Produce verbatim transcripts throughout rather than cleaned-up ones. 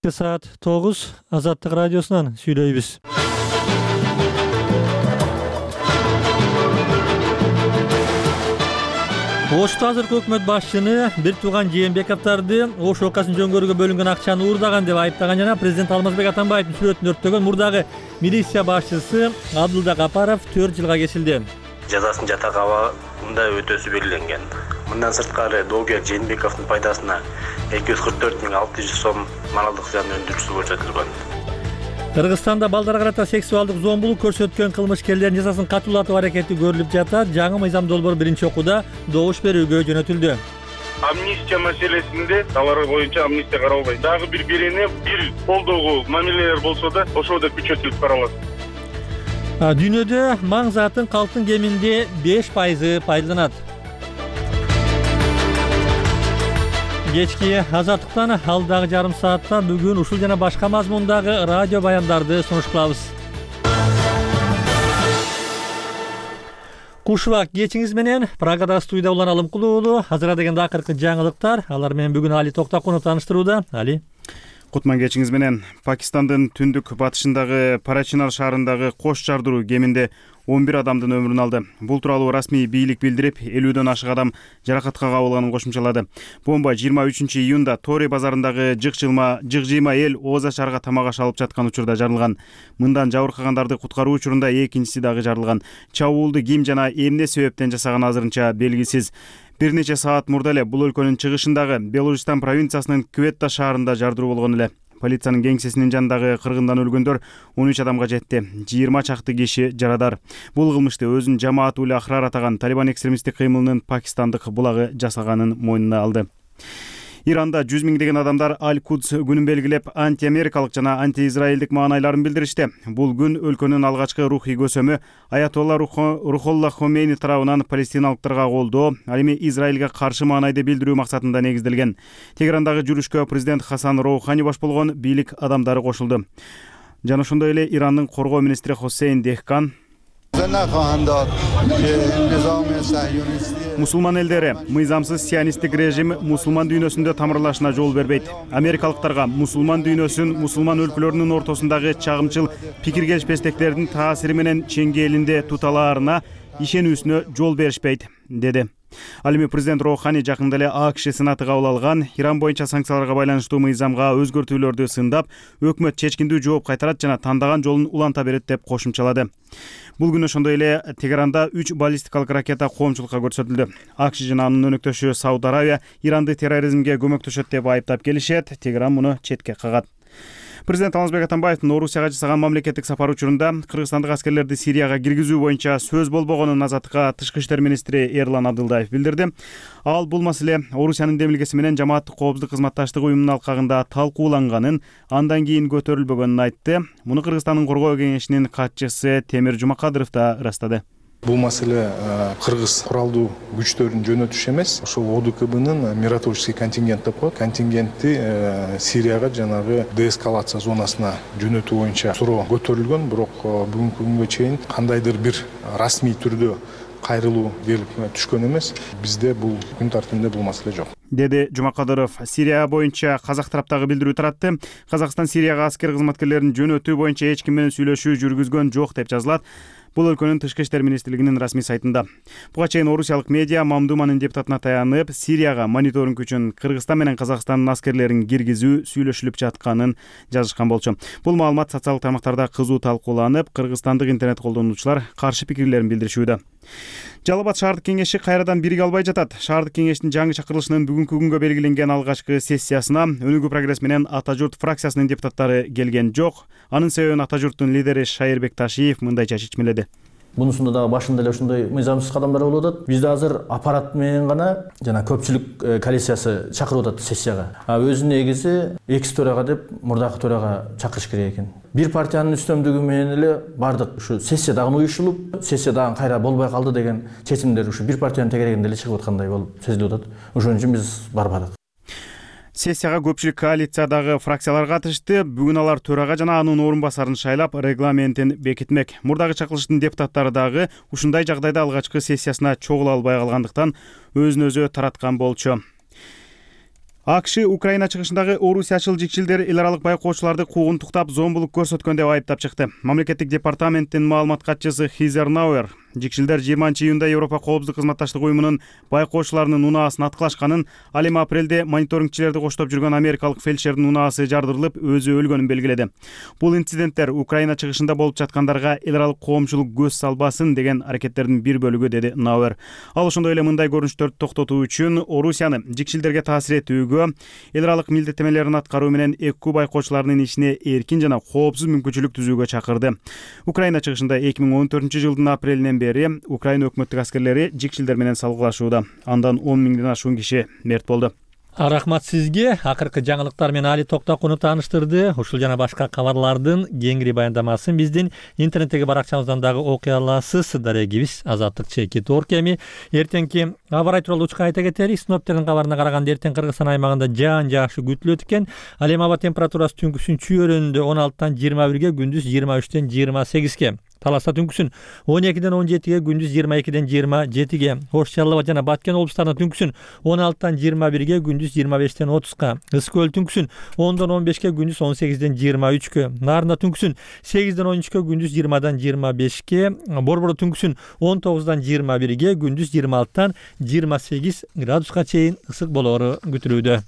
Saat тогуз Азаттык радиосунан сүйлөйбүз. Ошто азыркы өкмөт башчыны бир тууган Жээнбековдорду Ош окасын жөнгөрүүгө бөлүнгөн акчаны уурдаган деп айыптаган жана президент Алмазбек Атамбаевдин сүрөтүн өрттөгөн мурдагы милиция башчысы Абдылда Капаров төрт жылга кесилди. Жазасын жатак абагында өтөөсү белгиленген. Мындан сырткары доогер Жээнбековдун пайдасына эки жүз кырк төрт миң алты жүз сом моралдык зыян өндүрүүсү көрсөтүлгөн. Кыргызстанда балдарга карата сексуалдык зомбулук көрсөткөн кылмышкерлердин жазасын катуулатуу аракети көрүлүп жатат. Жаңы мыйзам долбоор биринчи окууда добуш берүүгө жөнөтүлдү. Амнистия маселесинде алар боюнча амнистия каралбайт. Дагы бир бирине бир колдоого мамилелер болсо да ошол да күчөтүлүп каралат. Дүйнөдө маң затын калктын кеминде беш пайызы пайдаланат. Кечки Азаттыктан алдагы жарым саатта бүгүн ушул жана башка мазмундагы радио баяндарды сунуш кылабыз. Кушубак кечиңиз менен Прагада студияда улан Алымкул уулу. Азыр дегенде акыркы жаңылыктар. Алар менен бүгүн Али Токтакунов тааныштырууда. Али. Кутман кечиңиз менен. Пакистандын түндүк батышындагы Парачинар шаарындагы кош жардыруу кеминде он бир адамдын өмүрүн алды. Бул тууралуу расмий бийлик билдирип, элүүдөн ашык адам жаракатка кабылганын кошумчалады. Бомба жыйырма үчүнчү июнда Тори базарындагы жыгжыйма жыгжыйма эл Оза шаарга тамак аш алып жаткан учурда жарылган. Мындан жабыркагандарды куткаруу учурунда экинчиси дагы жарылган. Чабуулду ким жана эмне себептен жасаганы азырынча белгисиз. Бир нече саат мурда эле бул өлкөнүн чыгышындагы Белужистан провинциясынын Кветта шаарында жардыруу болгон эле. Полициянын кеңсесинин жанындагы кыргындан өлгөндөр он үч адамга жетти. жыйырма чакты киши жарадар. Бул кылмышты өзүн жамаат улы ахрар атаган Талибан экстремисттик кыймылынын пакистандык булагы жасаганын мойнуна алды. Иранда жүз миңдеген адамдар Аль-Кудс күнүн белгилеп, анти-америкалык жана анти-израилдик маанайларын билдиришти. Бул күн өлкөнүн алгачкы рухий көсөмү Аятолла Рухолла Хомейни тарабынан палестиналыктарга колдоо, ал эми Израилге каршы маанайды билдирүү максатында негизделген. Тегерандагы жүрүшкө президент Хасан Роухани баш болгон бийлик адамдары кошулду. Жана ошондой эле Ирандын коргоо министри Хосейн Дехкан мусулман элдери мыйзамсыз сионисттик режим мусулман дүйнөсүндө тамырлашына жол бербейт. Америкалыктарга мусулман дүйнөсүн мусулман өлкөлөрүнүн ортосундагы чагымчыл пикир келишпестиктердин таасири менен чеңгээлинде туталаарына ишенүүсүнө жол беришпейт, деди. Ал эми президент Роухани жакында эле АКШ сенаты кабыл алган Иран боюнча санкцияларга байланыштуу мыйзамга өзгөртүүлөрдү сындап, өкмөт чечкиндүү жооп кайтарат жана тандаган жолун уланта берет деп кошумчалады. Бул күнү ошондой эле Тегеранда үч баллистикалык ракета коомчулукка көрсөтүлдү. АКШ жана анын өнөктөшү Сауд Аравия Иранды терроризмге көмөктөшөт деп айыптап келишет. Тегеран муну четке кагат. Президент Алмазбек Атамбаевдин Орусияга жасаган мамлекеттик сапары учурунда кыргызстандык аскерлерди Сирияга киргизүү боюнча сөз болбогонун Азаттыкка тышкы иштер министри Эрлан Абдылдаев билдирди. Ал бул маселе Орусиянын демилгеси менен жамааттык коопсуздук кызматташтыгы уюмунун алкагында талкууланганын, андан кийин көтөрүлбөгөнүн айтты. Муну Кыргызстандын коргоо кеңешинин катчысы Темир Жумакадыров да ырастады. Бул маселе кыргыз куралдуу күчтөрүн жөнөтүш эмес, ошол ОДКБнын миротворческий контингент деп коет. Контингентти Сирияга жанагы деэскалация зонасына жөнөтүү боюнча суроо көтөрүлгөн, бирок бүгүнкү күнгө чейин кандайдыр бир расмий түрдө кайрылуу келип түшкөн эмес. Бизде бул күн тартибинде бул маселе жок, деди Жумакадыров. Сирия боюнча казак тараптагы билдирүү таратты. Казакстан Сирияга аскер кызматкерлерин жөнөтүү боюнча эч ким менен сүйлөшүү жүргүзгөн жок деп жазылат. Бул өлкөнүн тышкы иштер министрлигинин расмий сайтында. Буга чейин орусиялык медиа Мамдуманын депутатына таянып, Сирияга мониторинг үчүн Кыргызстан менен Казакстандын аскерлерин киргизүү сүйлөшүлүп жатканын жазышкан болчу. Бул маалымат социалдык тармактарда кызуу талкууланып, кыргызстандык интернет колдонуучулар каршы пикирлерин билдиришүүдө. Жалал Абад шаардык кеңеши кайрадан бириге албай жатат. Шаардык кеңештин жаңы чакырылышынын бүгүнкү күнгө белгиленген алгачкы сессиясына Өнүгүү прогресс менен Ата журт фракциясынын депутаттары келген жок. Анын себебин Ата журттун лидери Шайырбек Ташиев мындайча чечмеледи. Бунусунда дагы башында эле ушундай мыйзамсыз кадамдар болуп атат. Бизде азыр аппарат менен гана жана көпчүлүк коалициясы чакырып атат сессияга. А өзү негизи экс төрага деп мурдакы төрага чакырыш керек экен. Бир партиянын үстөмдүгү менен эле бардык ушу сессия дагы уюшулуп, сессия дагы кайра болбой калды деген чечимдер ушу бир партиянын тегерегинде эле чыгып аткандай болуп сезилип атат. Ошон үчүн биз барбадык. Сессияга көпчүлүк коалициядагы фракциялар катышты. Бүгүн алар төрага жана анын орун басарын шайлап, регламентин бекитмек. Мурдагы чакырылыштын депутаттары дагы ушундай жагдайда алгачкы сессиясына чогула албай калгандыктан өзүн өзү тараткан болчу. АКШ Украина чыгышындагы орусиячыл жикчилдер эл аралык байкоочуларды куугунтуктап, зомбулук көрсөткөн деп айыптап чыкты. Мамлекеттик департаменттин маалымат катчысы Хизер Науэр жикчилдер жыйырманчы июнда Европа коопсуздук кызматташтык уюмунун байкоочуларынын унаасын аткылашканын, ал эми апрелде мониторингчилерди коштоп жүргөн америкалык фельдшердин унаасы жардырылып, өзү өлгөнүн белгиледи. Бул инциденттер Украина чыгышында болуп жаткандарга эл аралык коомчулук көз салбасын деген аракеттердин бир бөлүгү, деди Науэр. Ал ошондой эле мындай көрүнүштөрдү токтотуу үчүн Орусияны жикчилдерге таасир этүүгө, эл аралык милдеттемелерин аткаруу менен эки байкоочуларынын ишине эркин жана коопсуз мүмкүнчүлүк түзүүгө чакырды. Украина чыгышында эки миң он төртүнчү жылдын апрелинен бери Украина өкмөттүк аскерлери жикчилдер менен салгылашууда. Андан он миңден ашуун киши мерт болду. Рахмат сизге. Акыркы жаңылыктар менен Али Токтокунов тааныштырды. Ушул жана башка кабарлардын кеңири баяндамасын биздин интернеттеги баракчабыздан дагы окуй аласыз. Дарегибиз азаттык чеки торк. Эми эртеңки аба ырайы тууралуу учка айта кетели. Синоптиктердин кабарына караганда эртең Кыргызстан аймагында жаан жаашы күтүлөт экен. Ал эми аба температурасы түнкүсүн чүйөрөндө он алтыдан жыйырма бирге, күндүз жыйырма үчтөн жыйырма сегизге. Таласта түнкүсүн он экиден он жетиге, күндүз жыйырма экиден жыйырма жетиге. Ош, Чаллы жана Баткен облустарында түнкүсүн он алтыдан жыйырма бирге, күндүз жыйырма бештен отузга. Ысык көл түнкүсүн ондон он бешке, күндүз он сегизден жыйырма үчкө. Нарында түнкүсүн сегизден он үчкө, күндүз жыйырмадан жыйырма бешке. Борбордо түнкүсүн он тогуздан жыйырма бирге, күндүз жыйырма алтыдан жыйырма сегиз градуска чейин ысык болоору күтүлүүдө.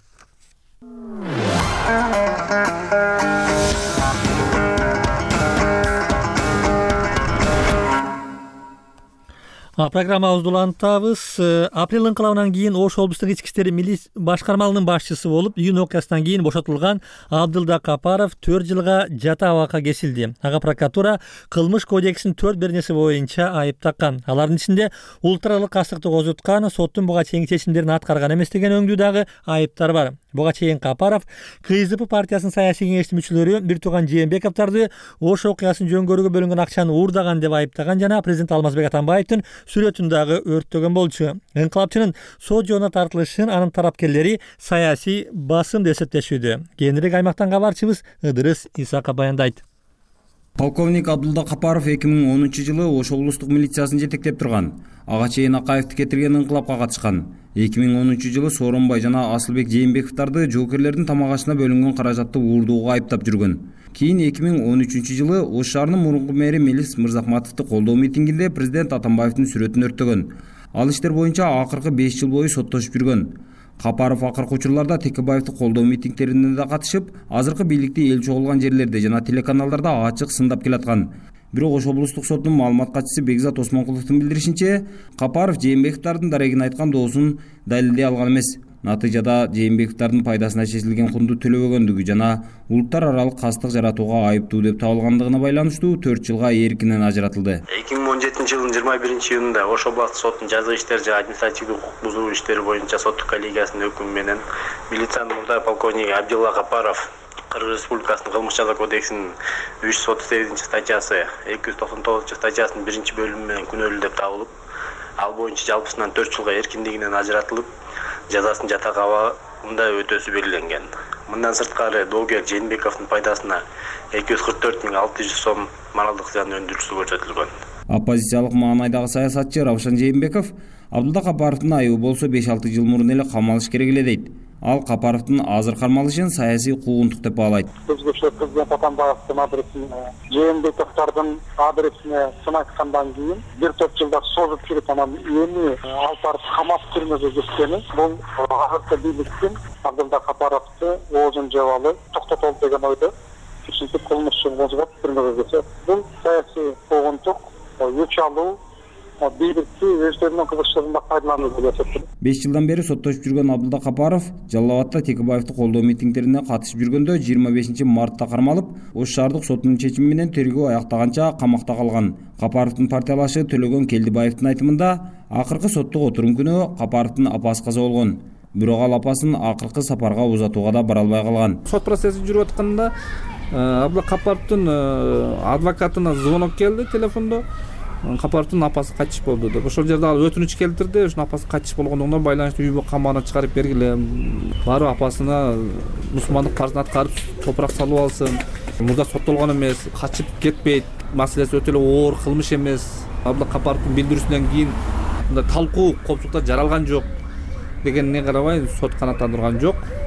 Программабызды улантабыз. Апрель инкылабынан кийин Ош облустук ички иштер милиция башкармалыгынын башчысы болуп, июнь окуясынан кийин бошотулган Абдылда Капаров төрт жылга жата абакка кесилди. Ага прокуратура кылмыш кодексинин төрт беренеси боюнча айып таккан. Алардын ичинде улуттаралык кастыкты козуткан, соттун буга чейинки чечимдерин аткарган эмес деген өңдүү дагы айыптар бар. Буга чейин Капаров КСДП партиясынын саясий кеңештин мүчөлөрү бир тууган Жээнбековдорду Ош окуясын жөнгөрүүгө бөлүнгөн акчаны уурдаган деп айыптаган жана президент Алмазбек Атамбаевдин сүрөтүн дагы өрттөгөн болчу. Инкылапчынын сот жоона тартылышын анын тарапкерлери саясий басым деп эсептешүүдө. Кийинирээк аймактан кабарчыбыз Ыдырыс Исаков баяндайт. Полковник Абдулда Капаров эки миң онунчу жылы Ош облустук милициясын жетектеп турган. Ага чейин Акаевди кетирген инкылапка катышкан. эки миң онунчу жылы Сооронбай жана Асылбек Жээнбековдорду жоокерлердин тамак ашына бөлүнгөн каражатты уурдууга айыптап жүргөн. Кийин эки миң он үчүнчү жылы Ош шаарынын мурунку мэри Мелис Мырзахматовду колдоо митингинде президент Атамбаевдин сүрөтүн өрттөгөн. Ал иштер боюнча акыркы беш жыл бою соттошуп жүргөн. Капаров акыркы учурларда Текебаевди колдоо митингтерине да катышып, азыркы бийликти эл чогулган жерлерде жана телеканалдарда ачык сындап келаткан. Бирок Ош облустук соттун маалымат катчысы Бекзат Осмонкуловдун билдиришинче, Капаров Жээнбековдордун дарегин айткан доосун далилдей алган эмес. Натыйжада Жээнбековдордун пайдасына чечилген кунду төлөбөгөндүгү жана улуттар аралык кастык жаратууга айыптуу деп табылгандыгына байланыштуу төрт жылга эркинен ажыратылды. эки миң он жетинчи жылдын жыйырма биринчи июнунда Ош областык соттун жазык иштер жана административдик укук бузуу иштери боюнча соттук коллегиясынын өкүмү менен милициянын мурдагы полковниги Абдулла Капаров Кыргыз Республикасынын кылмыш жаза кодексинин үч жүз отуз сегизинчи статьясы, эки жүз токсон тогузунчу статьясынын биринчи бөлүмү менен күнөөлүү деп табылып, ал боюнча жалпысынан төрт жылга эркиндигинен ажыратылып, жазасын жатак абагында өтөөсү белгиленген. Мындан сырткары доогер Жээнбековдун пайдасына эки жүз кырк төрт миң алты жүз сом моралдык зыян өндүрүүсү көрсөтүлгөн. Оппозициялык маанайдагы саясатчы Равшан Жээнбеков Абдулда Капаровдун айыбы болсо беш алты жыл мурун эле камалыш керек эле дейт. Ал Капаровдун азыр кармалышын саясий куугунтук деп баалайт. Өзгөчө президент Атамбаевдин адресине, Жээнбековдордун адресине сын айткандан кийин бир топ жылдар созуп жүрүп анан эми алып барып камап түрмөгө кеткени бул азыркы бийликтин Абдулда Капаровду оозун жабалы токтотолду деген ойдо. Чүнкү кылмышчы козгоп түрмөгө кетет. Бул саясий куугунтук, өч алуу бийликти өздөрүнүн кызыкчылыгына пайдалануу деп эсептейт. беш жылдан бери соттошуп жүргөн Абдулда Капаров Жалал Абадта Текебаевди колдоо митингтерине катышып жүргөндө жыйырма бешинчи мартта кармалып, Ош шаардык сотунун чечими менен тергөө аяктаганча камакта калган. Капаровдун партиялашы Төлөгөн Келдибаевдин айтымында, акыркы соттук отурум күнү Капаровдун апасы каза болгон. Бирок ал апасын акыркы сапарга узатууга да бара албай калган. Сот процесси жүрүп атканда Абдулда Капаровдун адвокатына звонок келди телефондо. Капаровдун апасы кайтыш болду деп. Ошол жерде ал өтүнүч келтирди. Ошонун апасы кайтыш болгондугуна байланыштуу үй камагына чыгарып бергиле. Барып апасына мусулмандык парызын аткарып топурак салып алсын. Мурда соттолгон эмес, качып кетпейт. Маселеси өтө эле оор кылмыш эмес. Абдулда Капаровдун билдирүүсүнөн кийин мындай талкуу коопсуздукта жаралган жок дегенине карабай сот канааттандырган жок.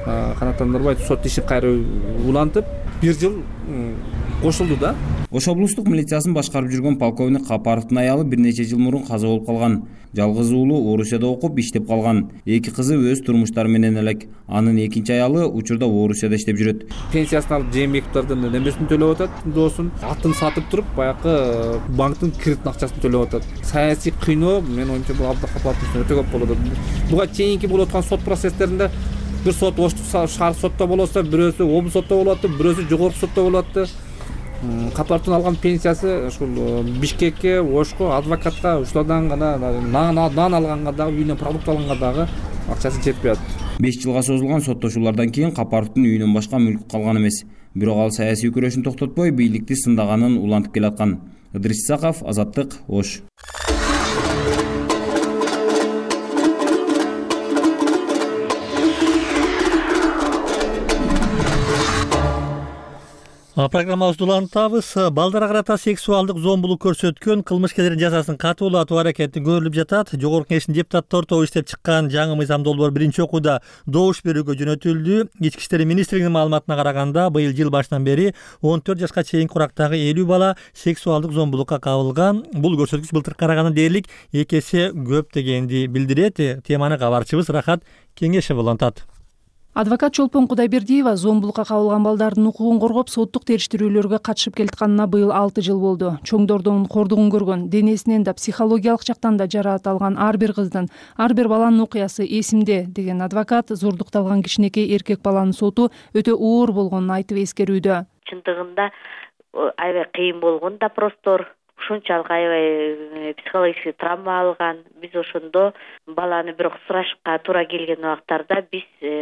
канааттандырбай сот ишин кайра улантып бир жыл кошулду да. Ош облустук милициясын башкарып жүргөн полковник Капаровдун аялы бир нече жыл мурун каза болуп калган. Жалгыз уулу Орусияда окуп иштеп калган. Эки кызы өз турмуштары менен элек. Анын экинчи аялы учурда Орусияда иштеп жүрөт. Пенсиясын алып Жээнбековдордун немесин төлөп атат, доосун атын сатып туруп баягы банктын кредит акчасын төлөп атат. Саясий кыйноо менин оюмча бул Абдулла Капаровдун өтө көп болот. Буга чейинки болуп аткан сот процесстеринде бир сот Оштук шаар сотто болсо, бирөөсү облус сотто болот, бирөөсү жогорку сотто болот. Капаровдун алган пенсиясы ушул Бишкекке, Ошко, адвокатка ушулардан гана нан алганга дагы, үйүнөн продукт алганга дагы акчасы жетпей атат. беш жылга созулган соттошуулардан кийин Капаровдун үйүнөн башка мүлк калган эмес. Бирок ал саясий күрөшүн токтотпой, бийликти сындаганын улантып келаткан. Ыдрис Исаков, Азаттык, Ош. Программабызды улантабыз. Балдарга карата сексуалдык зомбулук көрсөткөн кылмышкерлердин жазасын катуулатуу аракети көрүлүп жатат. Жогорку Кеңештин депутаттары тобу иштеп чыккан жаңы мыйзам долбоор биринчи окууда добуш берүүгө жөнөтүлдү. Ички иштер министрлигинин маалыматына караганда, быйыл жыл башынан бери он төрт жашка чейинки курактагы элүү бала сексуалдык зомбулукка кабылган. Бул көрсөткүч былтыркыга караганда дээрлик эки эсе көп дегенди билдирет. Теманы кабарчыбыз Рахат Кеңешева улантат. Адвокат Чолпон Кудайбердиева зомбулукка кабылган балдардын укугун коргоп, соттук териштирүүлөргө катышып келатканына быйыл алты жыл болду. Чоңдордун кордугун көргөн, денесинен да психологиялык жактан да жараат алган ар бир кыздын, ар бир баланын окуясы эсимде деген адвокат зордукталган кичинекей эркек баланын соту өтө оор болгонун айтып эскерүүдө. Чындыгында аябай кыйын болгон допростор, ушунчалык аябай психологический травма алган. Биз ошондо баланы бирок сурашка туура келген убактарда биз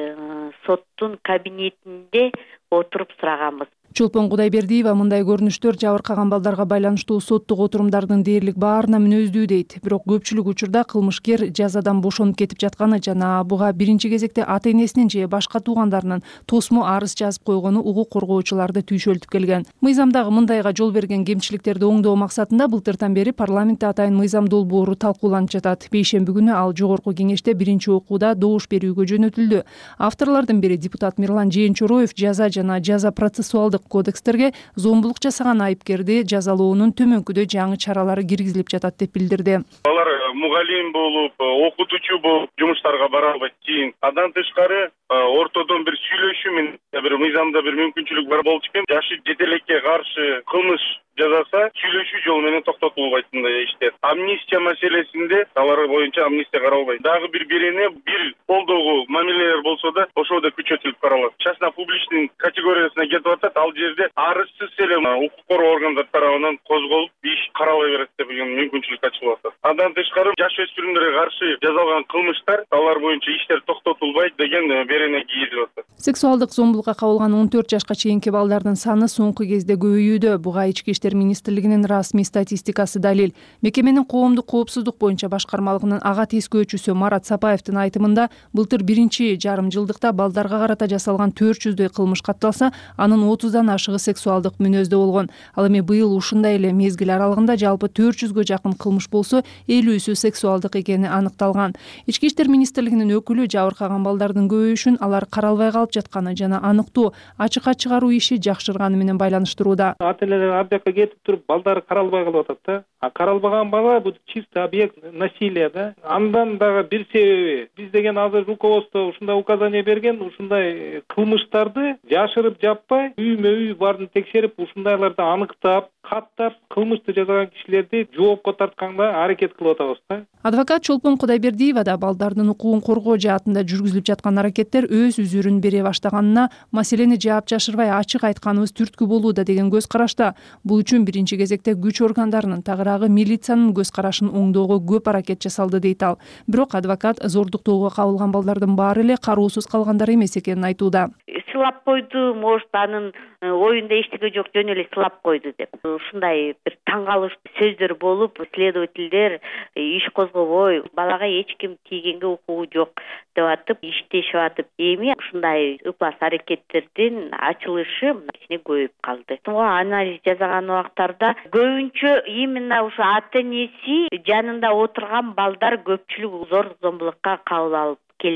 соттун кабинетинде отуруп сураганбыз. Чолпон Кудайбердиева мындай көрүнүштөр жабыркаган балдарга байланыштуу соттук отурумдардын дээрлик баарына мүнөздүү дейт. Бирок көпчүлүк учурда кылмышкер жазадан бошонуп кетип жатканы жана буга биринчи кезекте ата энесинин же башка туугандарынын тосмо арыз жазып койгону укук коргоочуларды түйшөлтүп келген. Мыйзамдагы мындайга жол берген кемчиликтерди оңдоо максатында былтыртан бери парламентте атайын мыйзам долбоору талкууланып жатат. Бейшемби күнү ал жогорку кеңеште биринчи окууда добуш берүүгө жөнөтүлдү. Авторлордун бири депутат Мирлан Жээнчороев жаза жана жаза процессуалдык кодекстерге зомбулук жасаган айыпкерди жазалоонун төмөнкүдөй жаңы чаралары киргизилип жатат деп билдирди. Алар мугалим болуп, окутуучу болуп жумуштарга бара албайт. Кийин андан тышкары ортодон бир сүйлөшүү менен бир мыйзамда бир мүмкүнчүлүк бар болчу экен. Жашы жете элекке каршы кылмыш жазаса сүйлөшүү жолу менен токтотулбайт мындай иштер. Амнистия маселесинде алар боюнча амнистия каралбайт. Дагы бир бирене бир колдогу мамилелер болсо да ошол да күчөтүлүп каралат. Частно публичный категориясына кетип атат. Ал жерде арызсыз эле укук коргоо органдары тарабынан козголуп иш карала берет деген мүмкүнчүлүк ачылып атат. Андан тышкары жаш өспүрүмдөргө каршы жазалган кылмыштар алар боюнча иштер токтотулбайт деген берене кийилип атат. Сексуалдык зомбулукка кабылган он төрт жашка чейинки балдардын саны соңку кезде көбөйүүдө. Буга ички иштер министрлигинин расмий статистикасы далил. Мекеменин коомдук коопсуздук боюнча башкармалыгынын ага тескөөчүсү Марат Сапаевдин айтымында былтыр биринчи жарым жылдыкта балдарга карата жасалган төрт жүздөй кылмыш катталса, анын отуздан ашыгы сексуалдык мүнөздө болгон. Ал эми быйыл ушундай эле мезгил аралыгында жалпы төрт жүзгө жакын кылмыш болсо, элүүсү сексуалдык экени аныкталган. Ички иштер министрлигинин өкүлү жабыркаган балдардын көбөйүшүн алар каралбай калып жатканы жана аныктоо, ачыкка чыгаруу иши жакшырганы менен байланыштырууда. Ата энелер ар жакка кетип туруп балдары каралбай калып атат да. А каралбаган бала бул чисто объект насилия да. Андан дагы бир себеби биз деген азыр руководство ушундай указание берген, ушундай кылмыштарды жашырып жаппай, үймө үй барын текшерип, ушундайларды аныктап, каттап, кылмышты жасаган кишилерди жоопко тартканга аракет кылып атабыз да. Адвокат Чолпон Кудайбердиева да балдардын укугун коргоо жаатында жүргүзүлүп жаткан аракеттер өз үзүрүн бере баштаганына, маселени жаап жашырбай ачык айтканыбыз түрткү болууда деген көз карашта. Бул үчүн биринчи кезекте күч органдарынын, тагыраагы милициянын көз карашын оңдоого көп аракет жасалды дейт ал. Бирок адвокат зордуктоого кабылган балдардын баары эле кароосуз калгандар эмес экенин айтууда. Сылап койду, может, анын оюнда эчтеке жок, жөн эле сылап койду деп. Ушундай бир таң калыштуу сөздөр болуп, следовательдер иш козгобой, балага эч ким тийгенге укугу жок деп атып, иштешип атып, эми ушундай ыплас аракеттердин ачылышы кичине көбөйүп калды. Буга анализ жасаган убактарда көбүнчө именно ушу ата энеси жанында отурган балдар көпчүлүк зор зомбулукка кабыл алып келинет.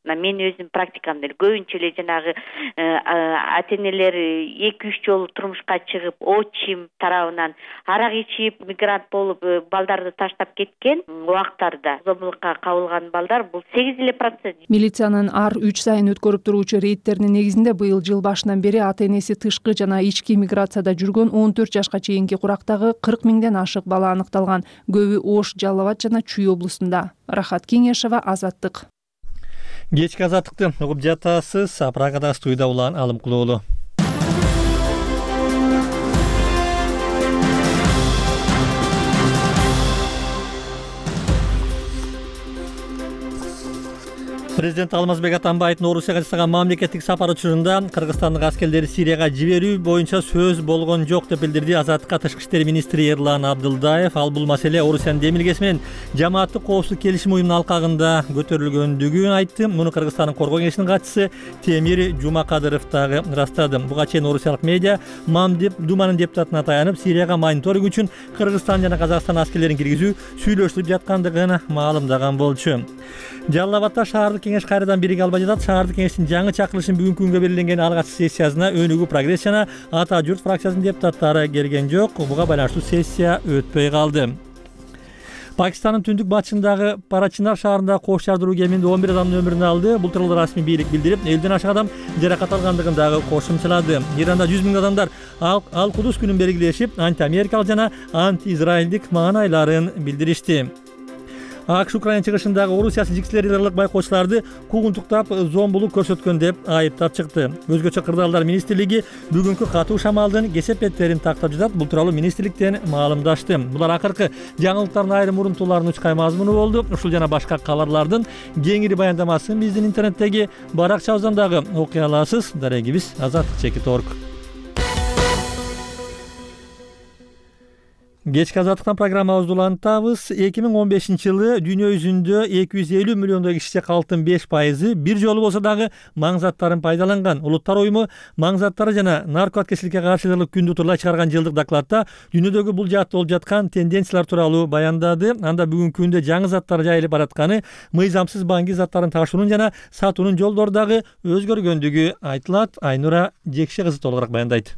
мына мен өзүм практикамда көбүнчө эле жанагы ата энелер эки үч жолу турмушка чыгып отчим тарабынан арак ичип мигрант болуп балдарды таштап кеткен убактарда зомбулукка кабылган балдар бул сегиз эле процент. Милициянын ар үч сайын өткөрүп туруучу рейдтеринин негизинде быйыл жыл башынан бери ата энеси тышкы жана ички миграцияда жүргөн он төрт жашка чейинки курактагы кырк миңден ашык бала аныкталган. Көбү Ош, Жалал абад жана Чүй облустунда. Рахат Кеңешова, Азаттык. Кечки азаттыкты угуп жатасыз. Прагада студияда Улан Алымкулуулу. Президент Алмазбек Атамбаевдин Орусияга жасаган мамлекеттик сапар учурунда Кыргызстандын аскерлери Сирияга жиберүү боюнча сөз болгон жок деп билдирди Азаттыкка тышкы иштер министри Эрлан Абдылдаев. Ал бул маселе Орусиянын демилгеси менен жамааттык коопсуздук келишим уюмунун алкагында көтөрүлгөндүгүн айтты. Муну Кыргызстандын коргоо кеңешинин катчысы Темир Жумакадыров дагы ырастады. Буга чейин орусиялык медиа Мамдеп Думанын депутатына таянып, Сирияга мониторинг үчүн Кыргызстан жана Казакстан аскерлерин киргизүү сүйлөшүлүп жаткандыгын маалымдаган болчу. Жалал абадда шаардык кеңеш кайрадан бириге албай жатат. Шаардык кеңештин жаңы чакырылышын бүгүнкү күнгө белгиленген алгачкы сессиясына Өнүгүү Прогресс жана Ата журт фракциясынын депутаттары келген жок. Буга байланыштуу сессия өтпөй калды. Пакистандын түндүк батышындагы Парачинар шаарында кош жардыруу кеминде он бир адамдын өмүрүн алды. Бул тууралуу расмий бийлик билдирип, элден ашык адам жаракат алгандыгын дагы кошумчалады. Иранда жүз миң адамдар Ал-Кудус күнүн белгилешип, анти-америкалык жана анти-израилдик маанайларын билдиришти. АКШ Украина чыгышындагы Орусия сижикчилери байкоочуларды куугунтуктап, зомбулук көрсөткөн деп айыптап чыкты. Өзгөчө кырдаалдар министрлиги бүгүнкү катуу шамалдын кесепеттерин тактап жатат. Бул тууралуу министрликтен маалымдашты. Булар акыркы жаңылыктардын айрым урунтууларынын учкай мазмуну болду. Ушул жана башка кабарлардын кеңири баяндамасын биздин интернеттеги баракчабыздан дагы окуй аласыз. Дарегибиз Азаттык чекит точка орг. Кечки азаттыктан программабызды улантабыз. эки миң он бешинчи жылы дүйнө жүзүндө эки жүз элүү миллиондой киши калктын беш пайызы бир жолу болсо дагы маң заттарын пайдаланган. Улуттар уюму маң заттары жана наркотикечиликке каршы күндү утурлай чыгарган жылдык докладта дүйнөдөгү бул жаатта болуп жаткан тенденциялар тууралуу баяндады. Анда бүгүнкү күндө жаңы заттар жайылып баратканы, мыйзамсыз баңги заттарын ташуунун жана сатуунун жолдору дагы өзгөргөндүгү айтылат. Айнура Жекше кызы толугураак баяндайт.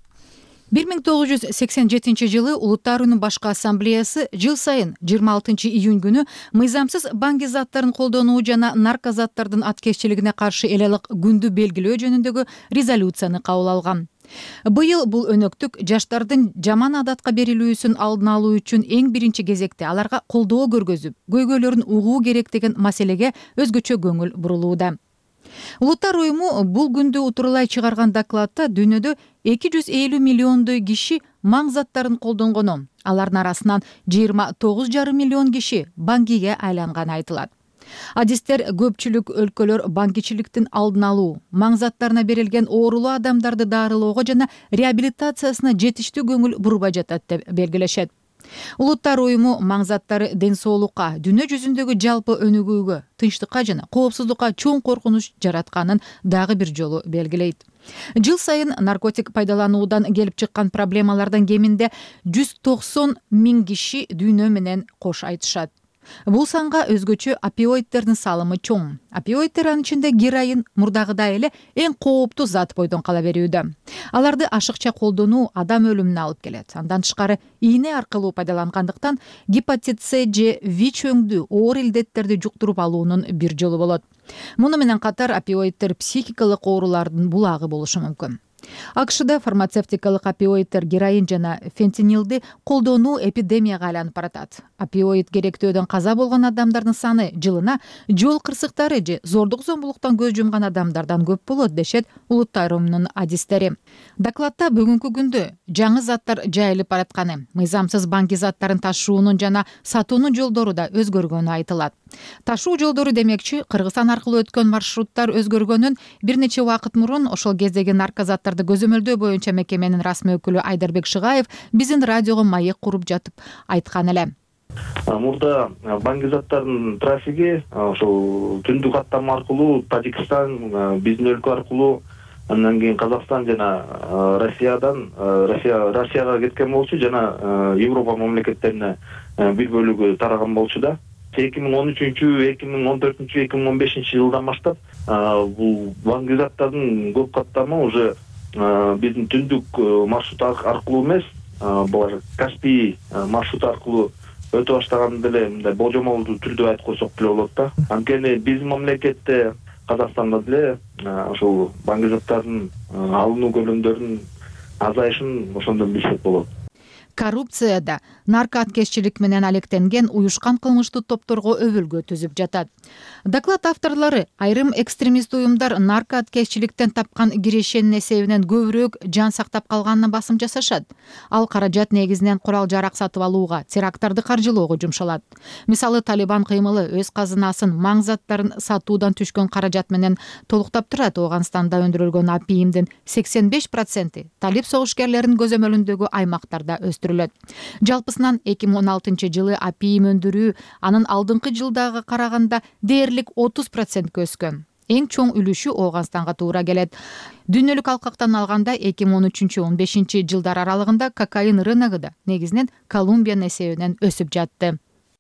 бир миң тогуз жүз сексен жетинчи жылы Улуттар уюмунун башкы ассамблеясы жыл сайын жыйырма алтынчы июнь күнү мыйзамсыз баңги заттарын колдонуу жана наркозаттардын аткезчилигине каршы эл алык күндү белгилөө жөнүндөгү резолюцияны кабыл алган. Быйыл бул өнөктүк жаштардын жаман адатка берилүүсүн алдын алуу үчүн эң биринчи кезекте аларга колдоо көргөзүп, көйгөйлөрүн угуу керек деген маселеге өзгөчө көңүл бурулууда. Улуттар уюму бул күндү утурлай чыгарган докладта дүйнөдө эки жүз элүү миллиондой киши маң заттарын колдонгону, алардын арасынан жыйырма тогуз жарым миллион киши баңгиге айланганы айтылат. Адистер көпчүлүк өлкөлөр баңгичиликтин алдын алуу, маң заттарына берилген оорулуу адамдарды дарылоого жана реабилитациясына жетиштүү көңүл бурбай жатат деп белгилешет. Улуттар уюму маң заттары ден соолукка, дүйнө жүзүндөгү жалпы өнүгүүгө, тынчтыкка жана коопсуздукка чоң коркунуч жаратканын дагы бир жолу белгилейт. Жыл сайын наркотик пайдалануудан келип чыккан проблемалардан кеминде жүз токсон миң киши дүйнө менен кош айтышат. Бул санга өзгөчө опиоидтердин салымы чоң. Опиоидтер анын ичинде героин мурдагыдай эле эң кооптуу зат бойдон кала берүүдө. Аларды ашыкча колдонуу адам өлүмүнө алып келет. Андан тышкары ийне аркылуу пайдалангандыктан гепатит С же ВИЧ өңдүү оор илдеттерди жуктуруп алуунун бир жолу болот. Муну менен катар опиоидтер психикалык оорулардын булагы болушу мүмкүн. АКШда фармацевтикалык опиоидтер героин жана фентанилди колдонуу эпидемияга айланып баратат. Опиоид керектөөдөн каза болгон адамдардын саны жылына жол кырсыктары же зордук зомбулуктан көз жумган адамдардан көп болот дешет Улуттар уюмунун адистери. Докладта бүгүнкү күндө жаңы заттар жайылып баратканы, мыйзамсыз баңги заттарын ташуунун жана сатуунун жолдору да өзгөргөнү айтылат. Ташуу жолдору демекчи, Кыргызстан аркылуу өткөн маршруттар өзгөргөнүн бир нече убакыт мурун ошол кездеги наркозаттарды көзөмөлдөө боюнча мекеменин расмий өкүлү Айдарбек Шыгаев биздин радиого маек куруп жатып айткан эле. Мурда баңги заттардын трафиги ошол түндүк каттама аркылуу Тажикстан, биздин өлкө аркылуу, андан кийин Казакстан жана Россиядан Россия Россияга кеткен болчу жана Европа мамлекеттерине бир бөлүгү тараган болчу да. эки миң он үчүнчү эки миң он төртүнчү эки миң он бешинчи жылдан баштап бул баңгизаттардын көп каттамы уже биздин түндүк маршрут аркылуу эмес, булар Каспий маршрут аркылуу өтө баштаганын деле мындай болжомолдуу түрдө айтып койсок деле болот да. Анткени биздин мамлекетте, Казакстанда деле ошол баңгизаттардын алынуу көлөмдөрүнүн азайышын ошондон билсек болот. Коррупцияда нарко аткезчилик менен алектенген уюшкан кылмыштуу топторго өбөлгө түзүп жатат. Доклад авторлору айрым экстремист уюмдар нарко аткезчиликтен тапкан кирешенин эсебинен көбүрөөк жан сактап калганына басым жасашат. Ал каражат негизинен курал жарак сатып алууга, теракттарды каржылоого жумшалат. Мисалы, Талибан кыймылы өз казынасын маң заттарын сатуудан түшкөн каражат менен толуктап турат. Ооганстанда өндүрүлгөн апийимдин сексен беш проценти талип согушкерлеринин көзөмөлүндөгү аймактарда өстүрүлөт. Жалпысынан эки миң он алтынчы жылы апийим өндүрүү анын алдыңкы жылдагы караганда дээрлик отуз процентке өскөн. Эң чоң үлүшү Ооганстанга туура келет. Дүйнөлүк алкактан алганда эки миң он үчүнчү он бешинчи жылдар аралыгында кокаин рыногу да негизинен Колумбиянын эсебинен өсүп жатты.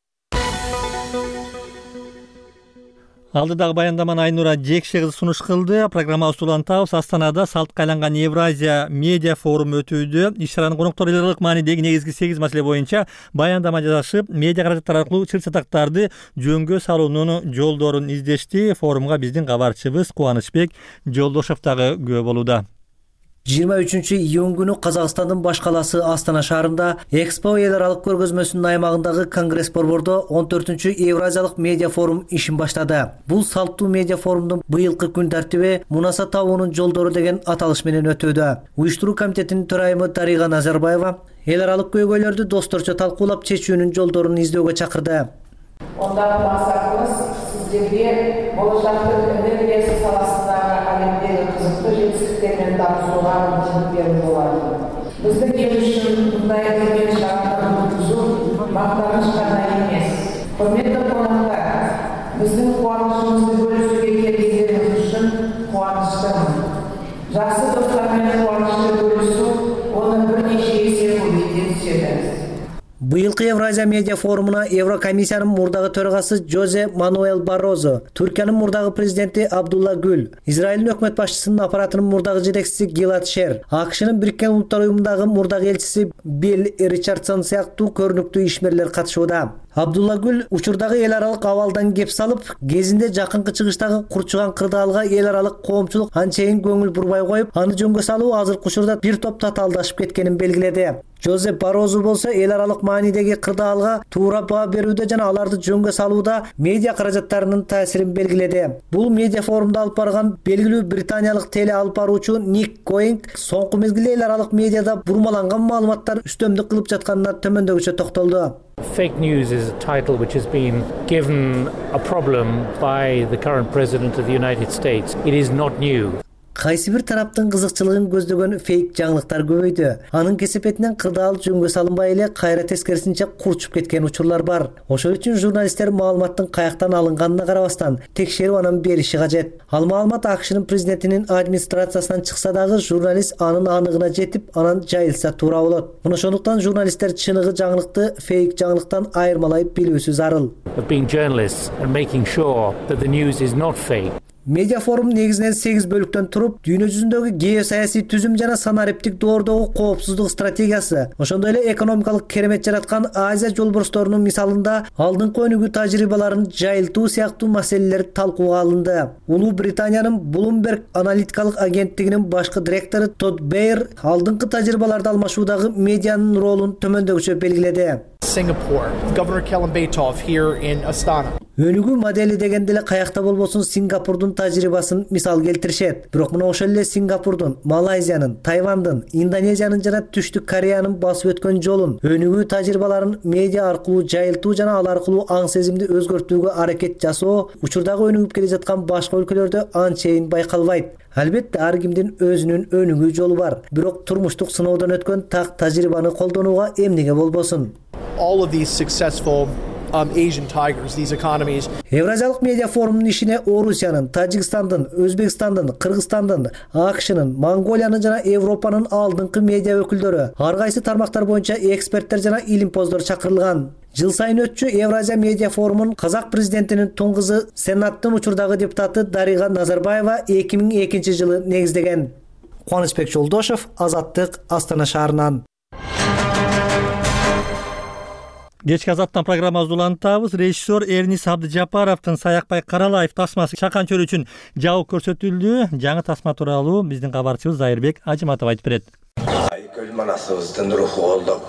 Алдыдагы баяндаманы Айнура Жекше кызы сунуш кылды. Программабызды улантабыз. Астанада салтка айланган Евразия медиа форуму өтүүдө. Иш-чаранын коноктору эл аралык маанидеги негизги сегиз маселе боюнча баяндама жасашып, медиа каражаттары аркылуу чыр-чатактарды жөнгө салуунун жолдорун издешти. Форумга биздин кабарчыбыз Кубанычбек Жолдошев дагы күбө болууда. жыйырма үчүнчү июнь күнү Казакстандын баш каласы Астана шаарында Экспо эл аралык көргөзмөсүнүн аймагындагы Конгресс борбордо он төртүнчү Евразиялык медиа форум ишин баштады. Бул салттуу медиа форумдун быйылкы күн тартиби Мунаса табуунун жолдору деген аталыш менен өтүүдө. Уюштуруу комитетинин төрайымы Дарига Назарбаева эл аралык көйгөйлөрдү досторчо талкуулап чечүүнүн жолдорун издөөгө чакырды. Ондагы максатыбыз сиздерге болочактын энергиясы саласындагы алемдеги кызыктуу жетишсиздиктеринен таанышууга мүмкүнчүлүк берүү болот. Биздин эл үчүн мындай үлкен шарттарды өткүзүү мактаныч гана эмес. Құрметті қонақтар, біздің қуанышымызды бөлісуге келгендеріңіз үшін қуаныштымын. Жақсы достармен қуанышты бөлісу, оны бірнеше есе көбейте түседі. Быйылкы Евразия медиа форумуна Еврокомиссиянын мурдагы төрагасы Жозе Мануэл Баррозо, Түркиянын мурдагы президенти Абдулла Гүл, Израилдин өкмөт башчысынын аппаратынын мурдагы жетекчиси Гилад Шер, АКШнын Бириккен Улуттар уюмундагы мурдагы элчиси Билл Ричардсон сыяктуу көрүнүктүү ишмерлер катышууда. Абдулла Гүл учурдагы эл аралык абалдан кеп салып, кезинде жакынкы чыгыштагы курчуган кырдаалга эл аралык коомчулук анчейин көңүл бурбай коюп, аны жөнгө салуу азыркы учурда бир топ татаалдашып кеткенин белгиледи. Жозеп Барозу болсо эл аралык маанидеги кырдаалга туура баа берүүдө жана аларды жөнгө салууда медиа каражаттарынын таасирин белгиледи. Бул медиа форумду алып барган белгилүү британиялык теле алып баруучу Ник Коинг соңку мезгилде эл аралык медиада бурмаланган маалыматтар үстөмдүк кылып жатканына төмөндөгүчө токтолду. Fake news is a title which has been given a problem by the current president of the United States. It is not new. Кайсы бир тараптын кызыкчылыгын көздөгөн фейк жаңылыктар көбөйдү. Анын кесепетинен кырдаал жөнгө салынбай эле кайра тескерисинче курчуп кеткен учурлар бар. Ошол үчүн журналисттер маалыматтын каяктан алынганына карабастан текшерип анан бериши кажет. Ал маалымат АКШнын президентинин администрациясынан чыкса дагы журналист анын аныгына жетип, анан жайылса туура болот. Мына ошондуктан журналисттер чыныгы жаңылыкты фейк жаңылыктан айырмалай билүүсү зарыл. Being journalists and making sure that the news is not fake. Медиа форум негизинен сегиз бөлүктөн туруп, дүйнө жүзүндөгү геосаясий түзүм жана санариптик доордогу коопсуздук стратегиясы, ошондой эле экономикалык керемет жараткан Азия жолборсторунун мисалында алдыңкы өнүгүү тажрыйбаларын жайылтуу сыяктуу маселелер талкууга алынды. Улуу Британиянын Bloomberg аналитикалык агенттигинин башкы директору Тодд Бейер алдыңкы тажрыйбаларды алмашуудагы медианын ролун төмөндөгүчө белгиледи. Singapore, Governor Kelambeitov here in Astana. Өнүгүү модели дегенде эле каякта болбосун Сингапурдун тажрыйбасын мисал келтиришет. Бирок мына ошол эле Сингапурдун, Малайзиянын, Тайвандын, Индонезиянын жана Түштүк Кореянын басып өткөн жолун, өнүгүү тажрыйбаларын медиа аркылуу жайылтуу жана ал аркылуу аң сезимди өзгөртүүгө аракет жасоо учурдагы өнүгүп келе жаткан башка өлкөлөрдө анчейин байкалбайт. Албетте ар кимдин өзүнүн өнүгүү жолу бар. Бирок турмуштук сыноодон өткөн так тажрыйбаны колдонууга эмнеге болбосун. All of these successful um, Asian tigers, these economies. Евразиялык медиа форумунун ишине Орусиянын, Тажикстандын, Өзбекстандын, Кыргызстандын, АКШнын, Монголиянын жана Европанын алдыңкы медиа өкүлдөрү, ар кайсы тармактар боюнча эксперттер жана илимпоздор чакырылган. Жыл сайын өтчү Евразия медиа форумун казак президентинин тун кызы, Сенаттын учурдагы депутаты Дарига Назарбаева эки миң экинчи жылы негиздеген. Кубанычбек Жолдошев, Азаттык, Астана шаарынан. Кечки Азаттан программабызды улантабыз. Режиссер Эрнис Абдыжапаровдун Саякбай Каралаев тасмасы Чакан чөлү үчүн жабык көрсөтүлдү. Жаңы тасма тууралуу биздин кабарчыбыз Зайырбек Ажыматов айтып берет. Айкөл манасыбыздын руху колдоп,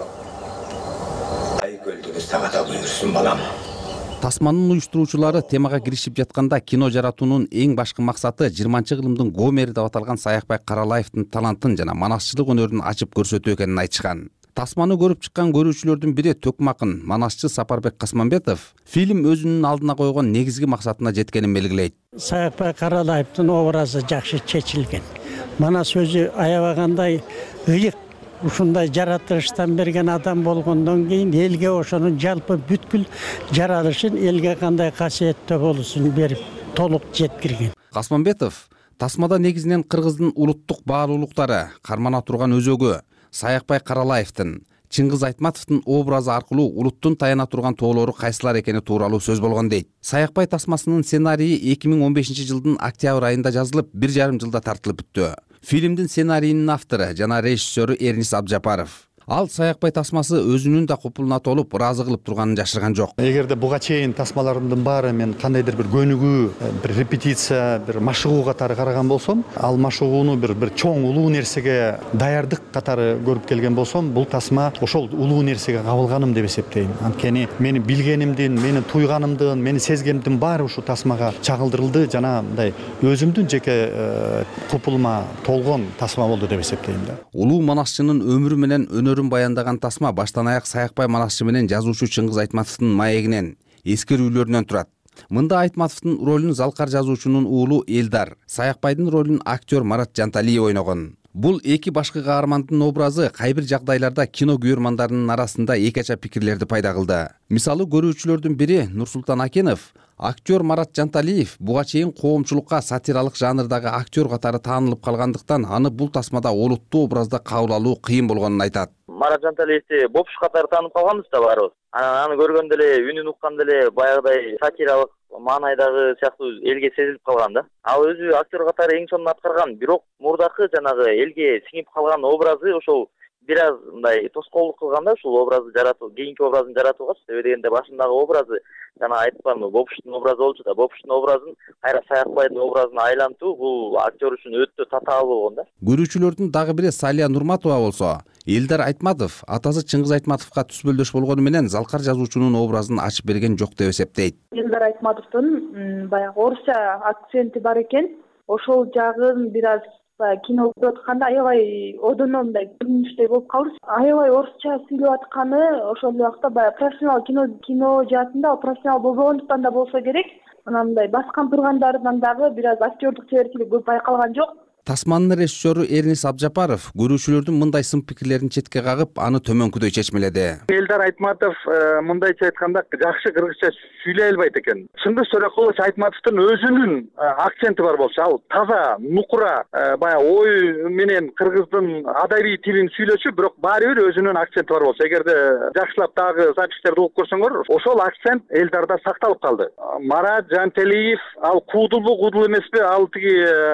айкөлдүгү сагата буйрсун балам. Тасманын уюштуруучулары темага киришип жатканда кино жаратуунун эң башкы максаты жыйырманчы кылымдын Гомери деп аталган Саякбай Каралаевдин талантын жана манасчылык өнөрүн ачып көрсөтүү экенин айтышкан. Тасманы көрүп чыккан көрүүчүлөрдүн бири Төкмакын манасчы Сапарбек Касманбетов фильм өзүнүн алдына койгон негизги максатына жеткенин белгилейт. Саякбай Каралаевдин образы жакшы чечилген. Манас өзү аябагандай ыйык, ушундай жаратылыштан берген адам болгондон кийин элге ошонун жалпы бүткүл жаралышын элге кандай касиеттүү болуусун берип толук жеткирген. Касманбетов тасмада негизинен кыргыздын улуттук баалуулуктары, кармана турган өзөгү Саякбай Каралаевдин, Чыңгыз Айтматовдун образы аркылуу улуттун таяна турган тоолору кайсылар экени тууралуу сөз болгон дейт. Саякбай тасмасынын сценарийи эки миң он бешинчи жылдын октябрь айында жазылып, бир жарым жылда тартылып бүттү. Фильмдин сценарийинин автору жана режиссеру Эрнис Абдыжапаров. Ал Саякбай тасмасы өзүнүн да купулуна толуп, ыраазы кылып турганын жашырган жок. Эгерде буга чейин тасмаларымдын баары мен кандайдыр бир көнүгүү, бир репетиция, бир машыгуу катары караган болсом, ал машыгууну бир бир чоң улуу нерсеге даярдык катары көрүп келген болсом, бул тасма ошол улуу нерсеге кабылганым деп эсептейм. Анткени менин билгенимдин, менин туйганымдын, менин сезгенимдин баары ушул тасмага чагылдырылды жана мындай өзүмдүн жеке купулума толгон тасма болду деп эсептейм да. Улуу манасчынын өмүрү менен өнөрүн баяндаган тасма баштан аяк Саякбай манасчы менен жазуучу Чыңгыз Айтматовдун маегинен, эскерүүлөрүнөн турат. Мында Айтматовдун ролун залкар жазуучунун уулу Элдар, Саякбайдын ролун актер Марат Жанталиев ойногон. Бул эки башкы каармандын образы кайбир жагдайларда кино көрөрмандарынын арасында экича пикирлерди пайда кылды. Мисалы, көрүүчүлөрдүн бири Нурсултан Акенов актер Марат Жанталиев буга чейин коомчулукка сатиралык жанрдагы актер катары таанылып калгандыктан аны бул тасмада олуттуу образда кабыл алуу кыйын болгонун айтат. Марат Жанталиевди бопуш катары таанып калганбыз да баарыбыз. Анан аны көргөндө эле, үнүн укканда эле баягыдай сатиралык маанайдагы сыяктуу элге сезилип калган да. Ал өзү актер катары эң сонун аткарган, бирок мурдакы жанагы элге сиңип калган образы ошол бир аз мындай тоскоолдук кылган да, ушул образды жаратуу, кийинки образын жаратууга. Себеби дегенде башындагы образы жана айтпам, бопуштун образы болчу да, бопуштун образын кайра Саякбайдын образына айлантуу бул актер үчүн өтө татаалуу болгон да. Көрүүчүлөрдүн дагы бири Салия Нурматова болсо, Элдар Айтматов атасы Чыңгыз Айтматовго түспөлдөш болгону менен залкар жазуучунун образын ачып берген жок деп эсептейт. Элдар Айтматовдун баягы орусча акценти бар экен. Ошол жагын бир аз кино көрүп атканда аябай одоно мындай көрүнүштөй болуп калды. Аябай орусча сүйлөп атканы ошол убакта баягы профессионал кино кино жаатында профессионал болбогондуктан да болсо керек. Анан мындай баскан тургандарынан дагы бир аз актердук чеберчилик көп байкалган жок. Тасманын режиссеру Эрнис Абдыжапаров көрүүчүлөрдүн мындай сын пикирлерин четке кагып, аны төмөнкүдөй чечмеледи. Элдар Айтматов мындайча айтканда жакшы кыргызча сүйлөй албайт экен. Чыңгыз Төрөкулович Айтматовдун өзүнүн акценти бар болчу, ал таза, нукура, баягы ой менен кыргыздын адабий тилин сүйлөчү, бирок баары бир өзүнүн акценти бар болчу. Эгерде жакшылап дагы записьтерди угуп көрсөңөр, ошол акцент Элдарда сакталып калды. Марат Жанталиев ал куудулбу, куудул эмеспи, ал тиги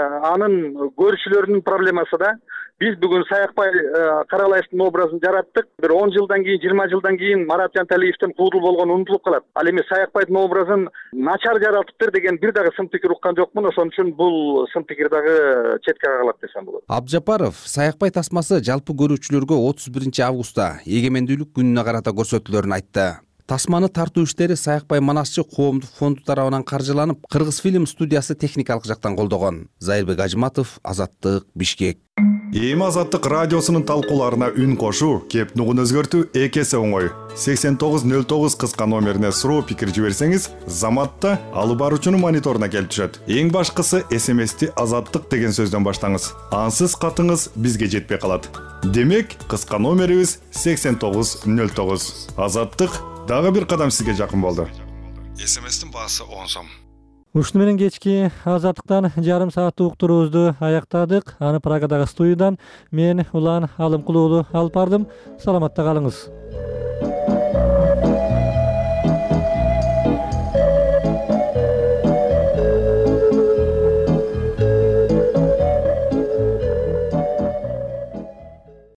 анын көрүүчүлөрдүн проблемасы да. Биз бүгүн Саякбай Каралаевдин образын жараттык. Бир он жылдан кийин, жыйырма жылдан кийин Марат Жанталиевдин куудул болгону унутулуп калат. Ал эми Саякбайдын образын начар жаратыптыр деген бир дагы сын пикир уккан жокмун. Ошон үчүн бул сын пикир дагы четке кагылат десем болот. Абдыжапаров Саякбай тасмасы жалпы көрүүчүлөргө отуз биринчи августта эгемендүүлүк күнүнө карата көрсөтүлөрүн айтты. Тасманы тартуу иштери Саякбай манасчы коомдук фонду тарабынан каржыланып, Кыргыз фильм студиясы техникалык жактан колдогон. Зайырбек Ажыматов, Азаттык, Бишкек. Эми Азаттык радиосунун талкууларына үн кошуу, кеп нугун өзгөртүү эки эсе оңой. сексен тогуз нөл тогуз кыска номерине суроо пикир жиберсеңиз, Заматта алып баруучунун мониторуна келип түшөт. Эң башкысы эс эм эсти Азаттык деген сөздөн баштаңыз. Ансыз катыңыз бизге жетпей калат. Демек, кыска номерибиз сексен тогуз нөл тогуз. Азаттык дагы бир кадам сизге жакын болду. смстин баасы он сом. Ушуну менен кечки азаттыктан жарым сааттык уктуруубузду аяктадык. Аны Прагадагы студиядан мен Улан Алымкулуу алып бардым. Саламатта калыңыз.